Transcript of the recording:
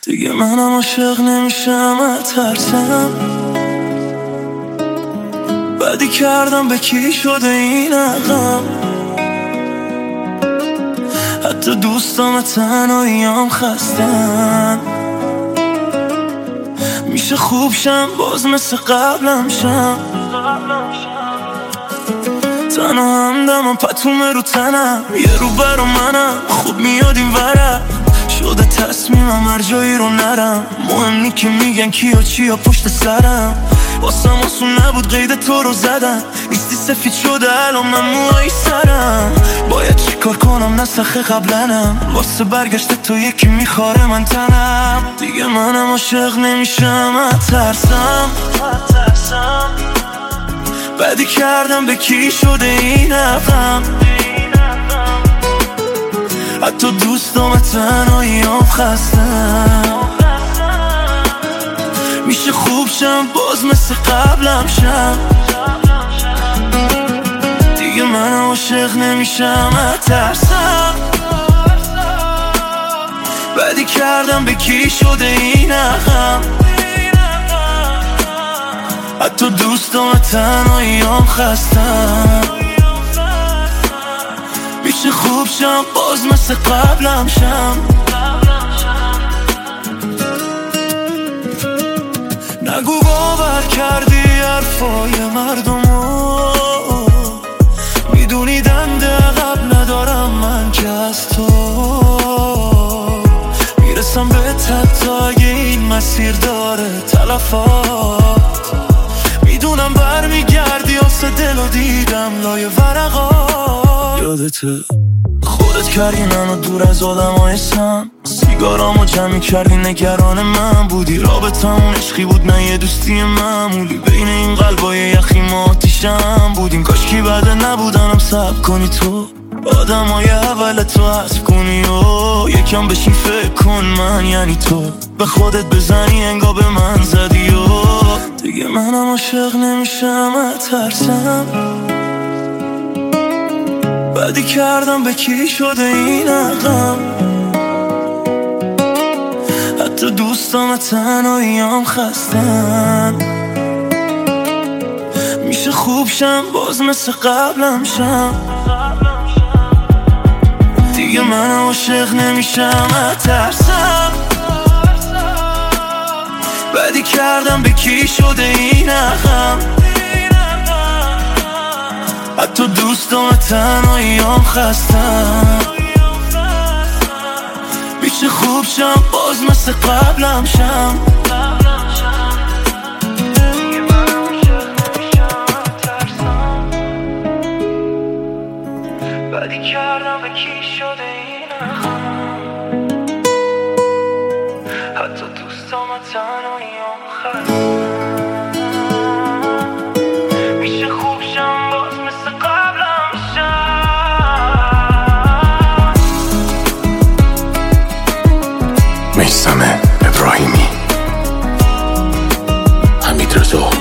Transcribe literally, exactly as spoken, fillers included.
دیگه منم عاشق نمیشم از ترسم، بدی کردم به کی شده این عقلم، حتی دوستام تنهاییام خستن. میشه خوب شم باز مثل قبلم شم، تنها همدمم پتومه رو تنم، یه رو برا منم خوب میاد این ورم، شده تصمیمم هر جایی رو نرم، مهم نی که میگن کیا چیا پشت سرم، واسم آسون نبود قید تو رو زدم، نیستی سفید شده الان من موهای سرم، باید چی کار کنم نسخه قبلنم، واسه برگشت تو یکی میخواره من تنم، دیگه منم عاشق نمیشم از ترسم، بدی کردم به کی شده این عقلم، حتی دوستام تنهاییام خستم. میشه خوب شم باز مثل قبلم شم، دیگه من عاشق نمیشم از ترسم، بدی کردم به کی شده این عقلم، حتی دوستام تنهاییام خستم. میشه خوب شم باز مثل قبلم شم، نگو باور کردی حرفای مردمو، میدونی دنده عقب ندارم من که از تو میرسم به حتی اگه این مسیر داره تلفات، میدونم برمیگردی آسه دل و دیدم لای ورقات، یادته خودت کردی منو دور از آدم های سم، سیگارامو جمعی کردی نگران من بودی، رابطمون عشقی بود نه یه دوستی معمولی، بین این قلبای یخی ما آتیشم بودیم، کاشکی بعده نبودنم صبر کنی تو آدم های اول تو حذف کنی و یکم بشین فکر کن من یعنی تو به خودت بزنی انگار به من زدی و دیگه منم عاشق نمیشم از ترسم، بدی کردم به کی شده این عقلم، حتی دوستام تنهاییام خستن. میشه خوب شم باز مثل قبلم شم، دیگه من عاشق نمیشم از ترسم، بدی کردم به کی شده این عقلم، حتی دوستام تنهاییام خستم. میشه خوب شم باز مثل قبلم شم، بدی کردم به کی شده این عقلم، حتی دوستام تنهاییام خستم. میشه خوب شم باز مثل قبلم شم. میثم ابراهیمی، حمید رضا.